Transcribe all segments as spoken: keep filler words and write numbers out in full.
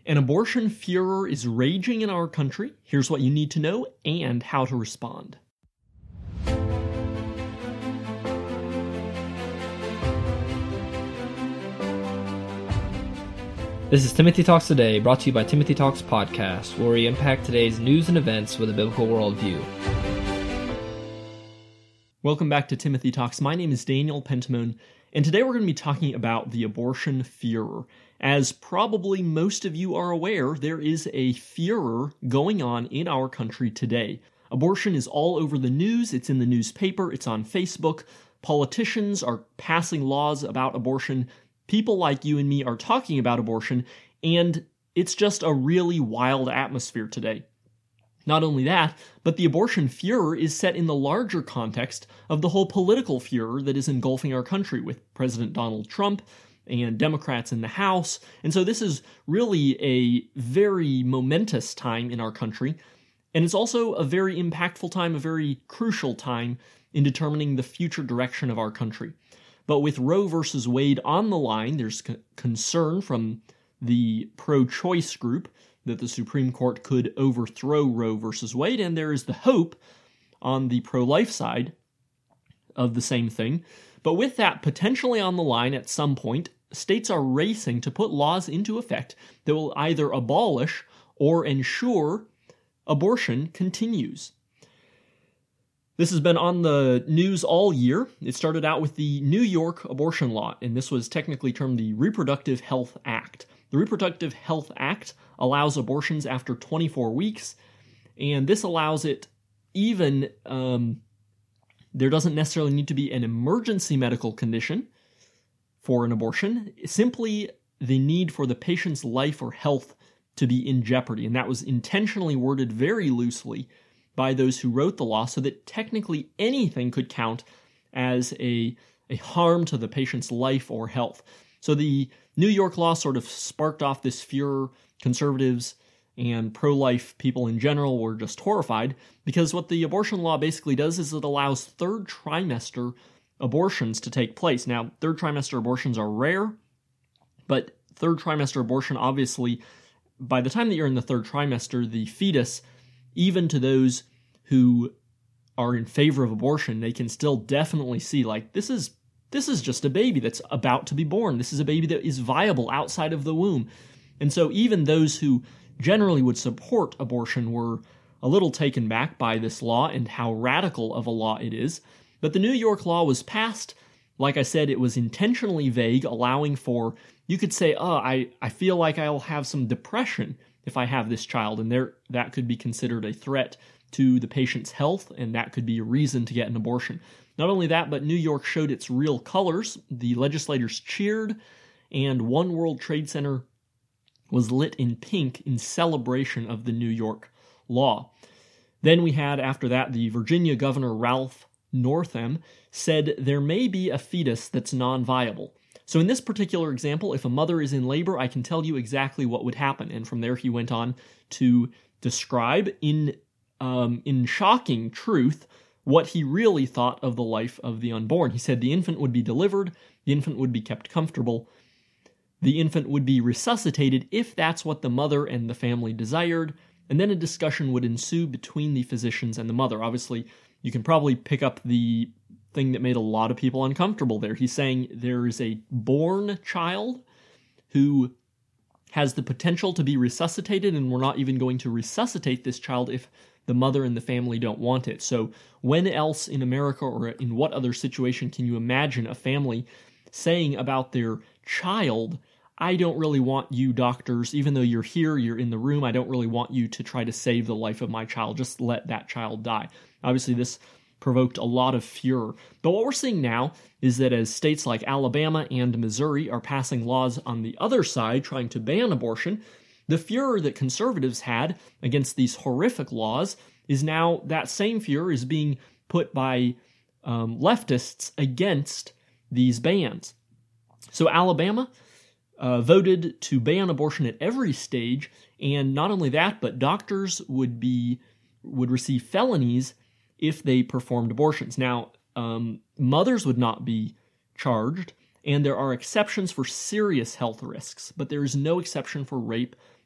An abortion furor is raging in our country. Here's what you need to know and how to respond. This is Timothy Talks Today, brought to you by Timothy Talks Podcast, where we impact today's news and events with a biblical worldview. Welcome back to Timothy Talks. My name is Daniel Pentamone, and today we're going to be talking about the abortion furor. As probably most of you are aware, there is a furor going on in our country today. Abortion is all over the news, it's in the newspaper, it's on Facebook. Politicians are passing laws about abortion. People like you and me are talking about abortion, and it's just a really wild atmosphere today. Not only that, but the abortion furor is set in the larger context of the whole political furor that is engulfing our country with President Donald Trump and Democrats in the House. And so this is really a very momentous time in our country, and it's also a very impactful time, a very crucial time in determining the future direction of our country. But with Roe versus Wade on the line, there's c- concern from the pro-choice group that the Supreme Court could overthrow Roe versus Wade, and there is the hope on the pro-life side of the same thing. But with that potentially on the line at some point, states are racing to put laws into effect that will either abolish or ensure abortion continues. This has been on the news all year. It started out with the New York abortion law, and this was technically termed the Reproductive Health Act. The Reproductive Health Act allows abortions after twenty-four weeks, and this allows it even, um, there doesn't necessarily need to be an emergency medical condition for an abortion, simply the need for the patient's life or health to be in jeopardy, and that was intentionally worded very loosely by those who wrote the law so that technically anything could count as a, a harm to the patient's life or health. So the New York law sort of sparked off this furor. Conservatives and pro-life people in general were just horrified because what the abortion law basically does is it allows third trimester abortions to take place. Now, third trimester abortions are rare, but third trimester abortion, obviously, by the time that you're in the third trimester, the fetus, even to those who are in favor of abortion, they can still definitely see, like, this is this is just a baby that's about to be born. This is a baby that is viable outside of the womb. And so even those who generally would support abortion were a little taken back by this law and how radical of a law it is. But the New York law was passed. Like I said, it was intentionally vague, allowing for, you could say, oh, I, I feel like I'll have some depression if I have this child, and there that could be considered a threat to the patient's health, and that could be a reason to get an abortion. Not only that, but New York showed its real colors. The legislators cheered, and One World Trade Center was lit in pink in celebration of the New York law. Then we had, after that, the Virginia Governor Ralph Northam said there may be a fetus that's non-viable. So in this particular example, if a mother is in labor, I can tell you exactly what would happen. And from there, he went on to describe in um, in shocking truth what he really thought of the life of the unborn. He said the infant would be delivered, the infant would be kept comfortable, the infant would be resuscitated if that's what the mother and the family desired, and then a discussion would ensue between the physicians and the mother. Obviously, you can probably pick up the thing that made a lot of people uncomfortable there. He's saying there is a born child who has the potential to be resuscitated, and we're not even going to resuscitate this child if the mother and the family don't want it. So when else in America or in what other situation can you imagine a family saying about their child, I don't really want you doctors, even though you're here, you're in the room, I don't really want you to try to save the life of my child. Just let that child die. Obviously, this provoked a lot of furor. But what we're seeing now is that as states like Alabama and Missouri are passing laws on the other side trying to ban abortion, the furor that conservatives had against these horrific laws is now, that same furor is being put by um, leftists against these bans. So Alabama uh, voted to ban abortion at every stage, and not only that, but doctors would be would receive felonies if they performed abortions. Now, um, mothers would not be charged, and there are exceptions for serious health risks, but there is no exception for rape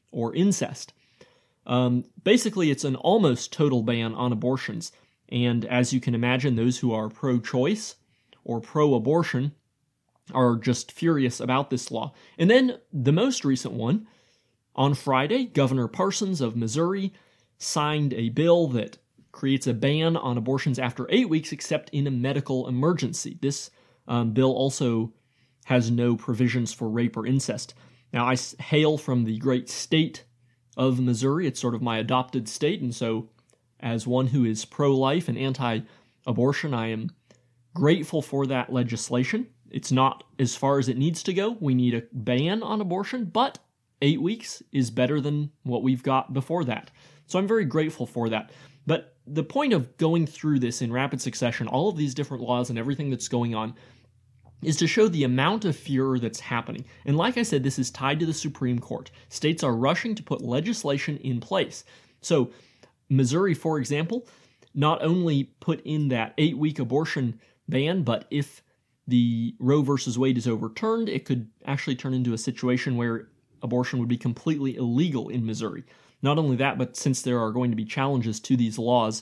or incest. Um, basically, it's an almost total ban on abortions. And as you can imagine, those who are pro-choice or pro-abortion are just furious about this law. And then the most recent one, on Friday, Governor Parsons of Missouri signed a bill that creates a ban on abortions after eight weeks except in a medical emergency. This um, bill also has no provisions for rape or incest. Now, I hail from the great state of Missouri. It's sort of my adopted state, and so as one who is pro-life and anti-abortion, I am grateful for that legislation. It's not as far as it needs to go. We need a ban on abortion, but eight weeks is better than what we've got before that. So I'm very grateful for that. But the point of going through this in rapid succession, all of these different laws and everything that's going on, is to show the amount of furor that's happening. And like I said, this is tied to the Supreme Court. States are rushing to put legislation in place. So Missouri, for example, not only put in that eight-week abortion ban, but if the Roe versus Wade is overturned, it could actually turn into a situation where abortion would be completely illegal in Missouri. Not only that, but since there are going to be challenges to these laws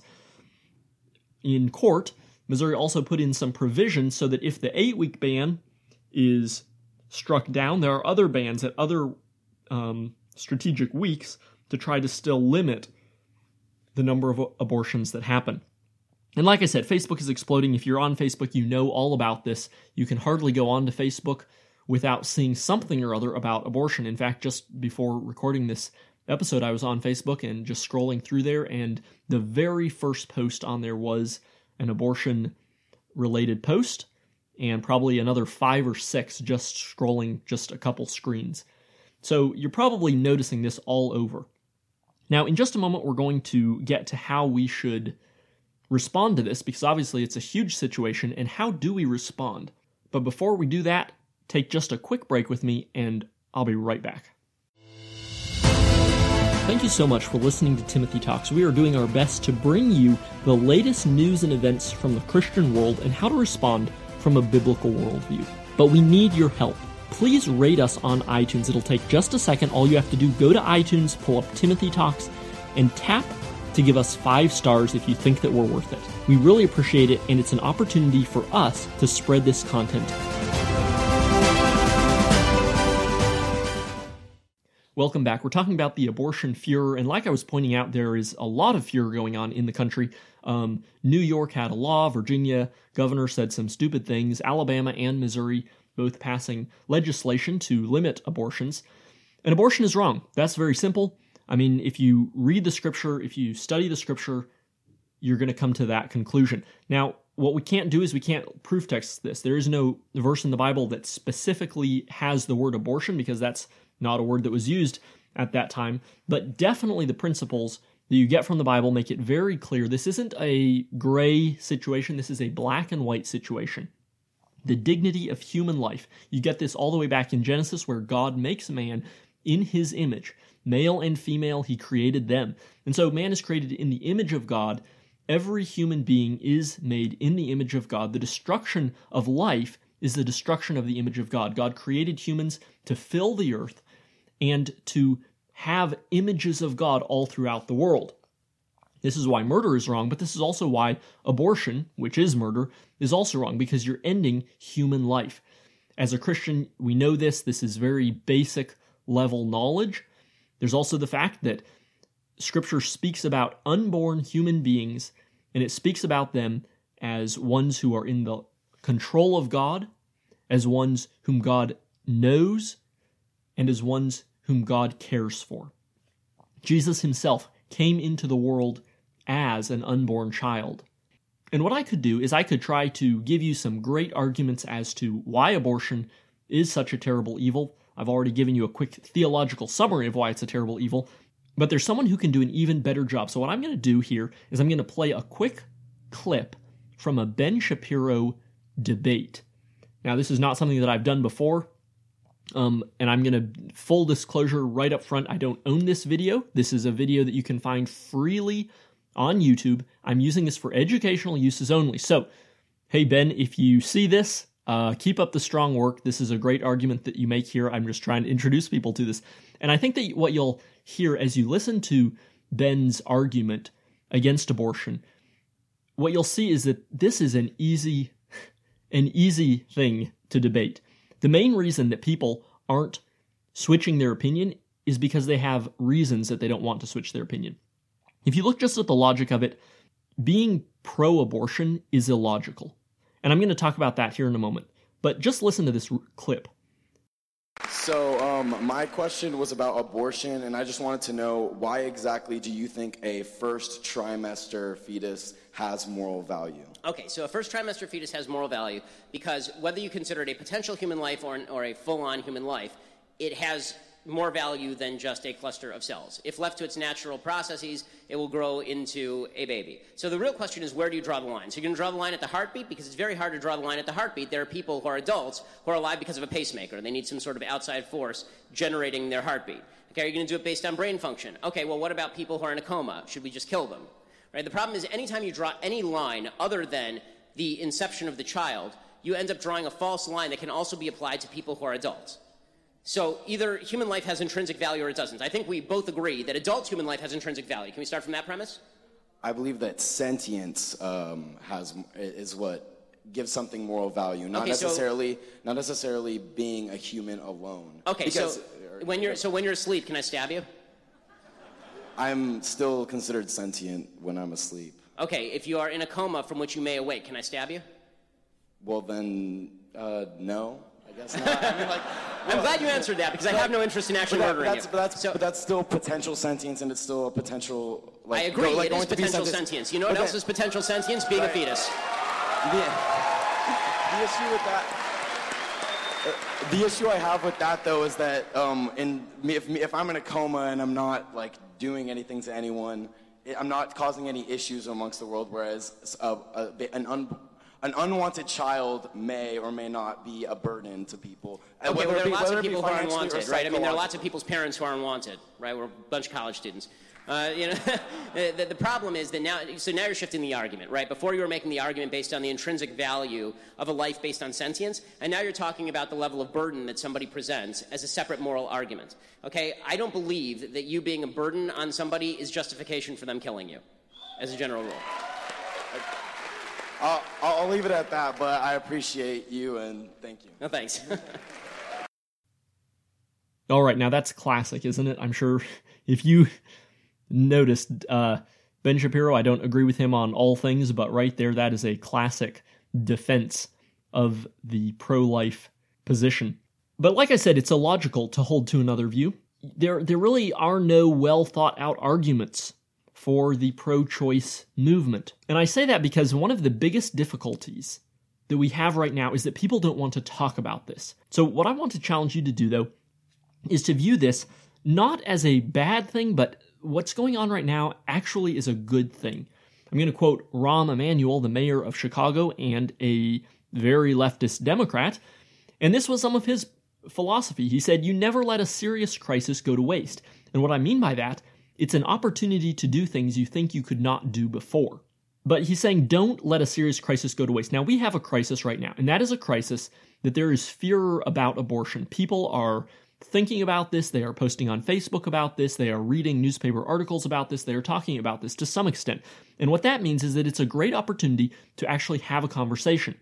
in court, Missouri also put in some provisions so that if the eight-week ban is struck down, there are other bans at other um, strategic weeks to try to still limit the number of abortions that happen. And like I said, Facebook is exploding. If you're on Facebook, you know all about this. You can hardly go on to Facebook without seeing something or other about abortion. In fact, just before recording this episode, I was on Facebook and just scrolling through there, and the very first post on there was an abortion-related post, and probably another five or six just scrolling just a couple screens. So you're probably noticing this all over. Now, in just a moment, we're going to get to how we should respond to this, because obviously it's a huge situation, and how do we respond? But before we do that, take just a quick break with me, and I'll be right back. Thank you so much for listening to Timothy Talks. We are doing our best to bring you the latest news and events from the Christian world and how to respond from a biblical worldview. But we need your help. Please rate us on iTunes. It'll take just a second. All you have to do, go to iTunes, pull up Timothy Talks, and tap to give us five stars if you think that we're worth it. We really appreciate it, and it's an opportunity for us to spread this content. Welcome back. We're talking about the abortion furor, and like I was pointing out, there is a lot of furor going on in the country. Um, New York had a law, Virginia governor said some stupid things, Alabama and Missouri both passing legislation to limit abortions. And abortion is wrong. That's very simple. I mean, if you read the scripture, if you study the scripture, you're going to come to that conclusion. Now, what we can't do is we can't proof text this. There is no verse in the Bible that specifically has the word abortion, because that's not a word that was used at that time. But definitely the principles that you get from the Bible make it very clear. This isn't a gray situation. This is a black and white situation. The dignity of human life. You get this all the way back in Genesis, where God makes man in his image. Male and female, he created them. And so man is created in the image of God. Every human being is made in the image of God. The destruction of life is the destruction of the image of God. God created humans to fill the earth and to have images of God all throughout the world. This is why murder is wrong, but this is also why abortion, which is murder, is also wrong, because you're ending human life. As a Christian, we know this. This is very basic level knowledge. There's also the fact that Scripture speaks about unborn human beings, and it speaks about them as ones who are in the control of God, as ones whom God knows, and as ones whom God cares for. Jesus himself came into the world as an unborn child. And what I could do is I could try to give you some great arguments as to why abortion is such a terrible evil. I've already given you a quick theological summary of why it's a terrible evil, but there's someone who can do an even better job. So what I'm going to do here is I'm going to play a quick clip from a Ben Shapiro debate. Now, this is not something that I've done before, um, and I'm going to, full disclosure right up front, I don't own this video. This is a video that you can find freely on YouTube. I'm using this for educational uses only. So, hey Ben, if you see this, uh, keep up the strong work. This is a great argument that you make here. I'm just trying to introduce people to this. And I think that what you'll hear as you listen to Ben's argument against abortion, what you'll see is that this is an easy, an easy thing to debate. The main reason that people aren't switching their opinion is because they have reasons that they don't want to switch their opinion. If you look just at the logic of it, being pro-abortion is illogical. And I'm going to talk about that here in a moment. But just listen to this r- clip. So um, my question was about abortion, and I just wanted to know, why exactly do you think a first trimester fetus has moral value? Okay, so a first trimester fetus has moral value because whether you consider it a potential human life or, an, or a full-on human life, it has more value than just a cluster of cells. If left to its natural processes, it will grow into a baby. So the real question is, where do you draw the line? So you're going to draw the line at the heartbeat, because it's very hard to draw the line at the heartbeat. There are people who are adults who are alive because of a pacemaker. They need some sort of outside force generating their heartbeat. Okay, are you going to do it based on brain function? Okay, well, what about people who are in a coma? Should we just kill them? Right? The problem is, anytime you draw any line other than the inception of the child, you end up drawing a false line that can also be applied to people who are adults. So either human life has intrinsic value or it doesn't. I think we both agree that adult human life has intrinsic value. Can we start from that premise? I believe that sentience um, has is what gives something moral value, not okay, necessarily so, not necessarily being a human alone. Okay, because, so when you're so when you're asleep, can I stab you? I'm still considered sentient when I'm asleep. Okay, if you are in a coma from which you may awake, can I stab you? Well, then, uh, no. I guess not. I mean, like, I'm glad you answered that, because I have no interest in actually but that, murdering that's, you. But that's, so, but that's still potential sentience, and it's still a potential. Like, I agree. Go, like, it is to be potential sentient. sentience. You know what okay. else is potential sentience? Being right. a fetus. The, the issue with that. Uh, the issue I have with that, though, is that um, in if if I'm in a coma and I'm not like doing anything to anyone, I'm not causing any issues amongst the world. Whereas a, a, an un, An unwanted child may or may not be a burden to people. Okay, well, there are be, lots of people who are financially unwanted, right? I mean, there are lots of people's parents who are unwanted, right? We're a bunch of college students. Uh, you know, the, the problem is that now, so now you're shifting the argument, right? Before you were making the argument based on the intrinsic value of a life based on sentience, and now you're talking about the level of burden that somebody presents as a separate moral argument. Okay, I don't believe that you being a burden on somebody is justification for them killing you, as a general rule. I'll, I'll leave it at that, but I appreciate you and thank you. No, thanks. All right, now that's classic, isn't it? I'm sure if you noticed, uh, Ben Shapiro, I don't agree with him on all things, but right there, that is a classic defense of the pro-life position. But like I said, it's illogical to hold to another view. There, there really are no well-thought-out arguments for the pro-choice movement. And I say that because one of the biggest difficulties that we have right now is that people don't want to talk about this. So what I want to challenge you to do, though, is to view this not as a bad thing, but what's going on right now actually is a good thing. I'm going to quote Rahm Emanuel, the mayor of Chicago and a very leftist Democrat, and this was some of his philosophy. He said, "You never let a serious crisis go to waste." And what I mean by that, it's an opportunity to do things you think you could not do before. But he's saying, don't let a serious crisis go to waste. Now, we have a crisis right now, and that is a crisis that there is fear about abortion. People are thinking about this, they are posting on Facebook about this, they are reading newspaper articles about this, they are talking about this to some extent. And what that means is that it's a great opportunity to actually have a conversation.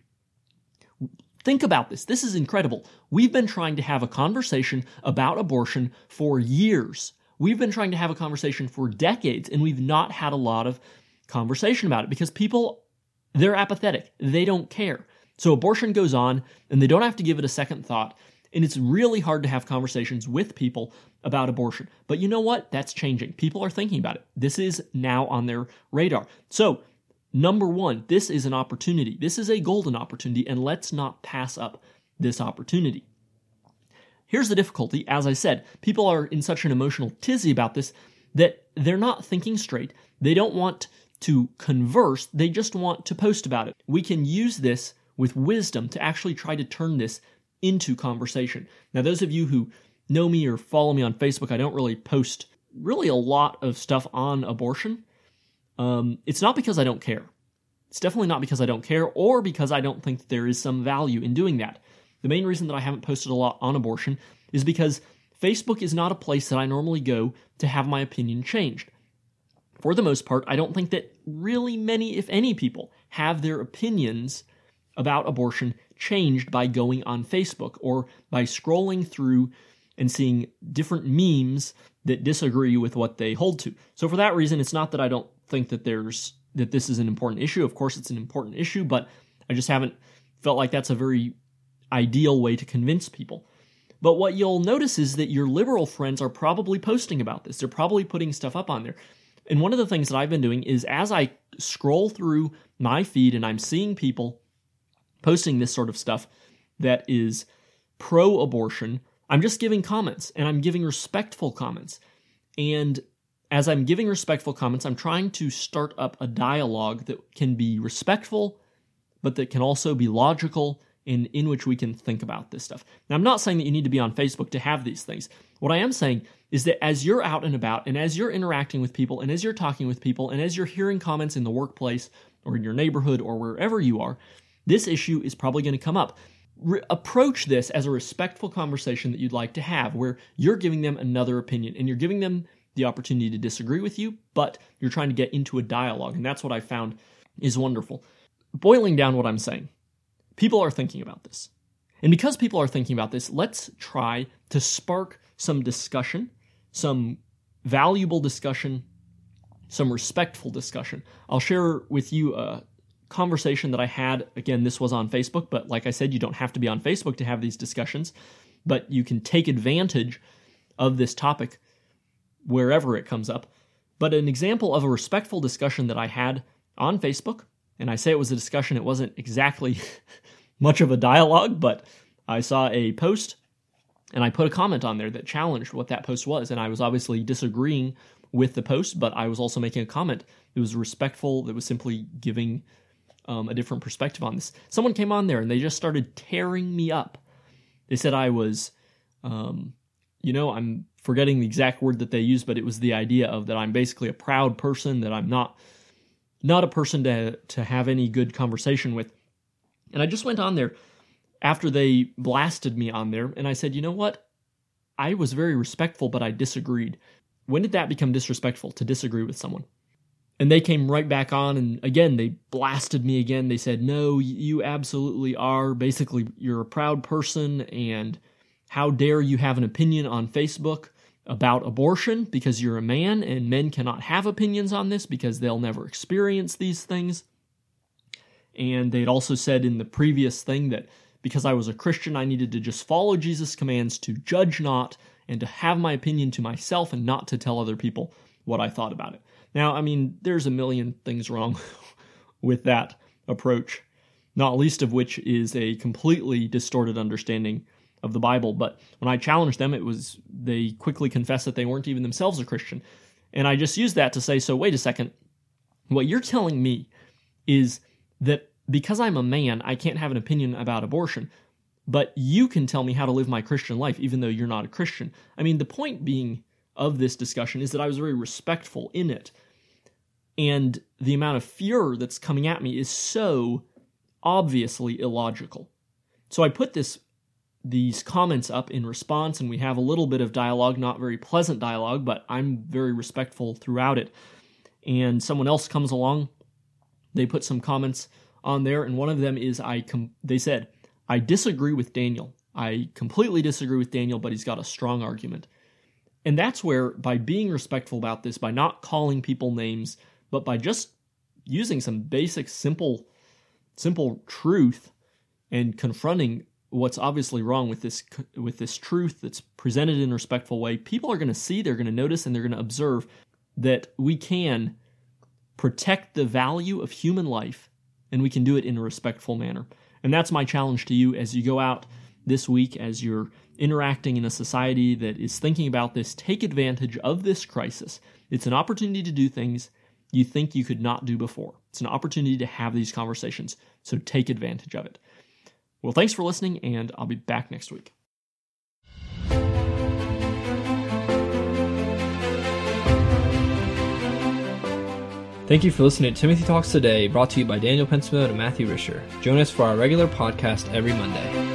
Think about this. This is incredible. We've been trying to have a conversation about abortion for years. We've been trying to have a conversation for decades, and we've not had a lot of conversation about it because people, they're apathetic. They don't care. So abortion goes on, and they don't have to give it a second thought. And it's really hard to have conversations with people about abortion. But you know what? That's changing. People are thinking about it. This is now on their radar. So, number one, this is an opportunity. This is a golden opportunity, and let's not pass up this opportunity. Here's the difficulty. As I said, people are in such an emotional tizzy about this that they're not thinking straight. They don't want to converse. They just want to post about it. We can use this with wisdom to actually try to turn this into conversation. Now, those of you who know me or follow me on Facebook, I don't really post really a lot of stuff on abortion. Um, it's not because I don't care. It's definitely not because I don't care or because I don't think that there is some value in doing that. The main reason that I haven't posted a lot on abortion is because Facebook is not a place that I normally go to have my opinion changed. For the most part, I don't think that really many, if any, people have their opinions about abortion changed by going on Facebook or by scrolling through and seeing different memes that disagree with what they hold to. So for that reason, it's not that I don't think that there's that this is an important issue. Of course, it's an important issue, but I just haven't felt like that's a very ideal way to convince people. But what you'll notice is that your liberal friends are probably posting about this. They're probably putting stuff up on there. And one of the things that I've been doing is as I scroll through my feed and I'm seeing people posting this sort of stuff that is pro-abortion, I'm just giving comments, and I'm giving respectful comments. And as I'm giving respectful comments, I'm trying to start up a dialogue that can be respectful, but that can also be logical and in which we can think about this stuff. Now, I'm not saying that you need to be on Facebook to have these things. What I am saying is that as you're out and about, and as you're interacting with people, and as you're talking with people, and as you're hearing comments in the workplace, or in your neighborhood, or wherever you are, this issue is probably going to come up. Re- approach this as a respectful conversation that you'd like to have, where you're giving them another opinion, and you're giving them the opportunity to disagree with you, but you're trying to get into a dialogue, and that's what I found is wonderful. Boiling down what I'm saying, people are thinking about this. And because people are thinking about this, let's try to spark some discussion, some valuable discussion, some respectful discussion. I'll share with you a conversation that I had. Again, this was on Facebook, but like I said, you don't have to be on Facebook to have these discussions, but you can take advantage of this topic wherever it comes up. But an example of a respectful discussion that I had on Facebook, and I say it was a discussion, it wasn't exactly much of a dialogue, but I saw a post and I put a comment on there that challenged what that post was, and I was obviously disagreeing with the post, but I was also making a comment that was respectful, that was simply giving um, a different perspective on this. Someone came on there and they just started tearing me up. They said I was, um, you know, I'm forgetting the exact word that they used, but it was the idea of that I'm basically a proud person, that I'm not not a person to to have any good conversation with. And I just went on there after they blasted me on there, and I said, you know what? I was very respectful, but I disagreed. When did that become disrespectful, to disagree with someone? And they came right back on, and again, they blasted me again. They said, no, you absolutely are. Basically, you're a proud person, and how dare you have an opinion on Facebook about abortion because you're a man, and men cannot have opinions on this because they'll never experience these things. And they'd also said in the previous thing that because I was a Christian, I needed to just follow Jesus' commands to judge not and to have my opinion to myself and not to tell other people what I thought about it. Now, I mean, there's a million things wrong with that approach, not least of which is a completely distorted understanding of the Bible. But when I challenged them, it was they quickly confessed that they weren't even themselves a Christian. And I just used that to say, so wait a second, what you're telling me is that because I'm a man, I can't have an opinion about abortion, but you can tell me how to live my Christian life, even though you're not a Christian. I mean, the point being of this discussion is that I was very respectful in it, and the amount of furor that's coming at me is so obviously illogical. So I put this these comments up in response, and we have a little bit of dialogue, not very pleasant dialogue, but I'm very respectful throughout it. And someone else comes along, they put some comments on there, and one of them is, I. Com- they said, I disagree with Daniel. I completely disagree with Daniel, but he's got a strong argument. And that's where, by being respectful about this, by not calling people names, but by just using some basic, simple, simple truth and confronting what's obviously wrong with this with this truth that's presented in a respectful way, people are going to see, they're going to notice, and they're going to observe that we can protect the value of human life, and we can do it in a respectful manner. And that's my challenge to you as you go out this week, as you're interacting in a society that is thinking about this. Take advantage of this crisis. It's an opportunity to do things you think you could not do before. It's an opportunity to have these conversations, so take advantage of it. Well, thanks for listening, and I'll be back next week. Thank you for listening to Timothy Talks Today, brought to you by Daniel Pensmode and Matthew Risher. Join us for our regular podcast every Monday.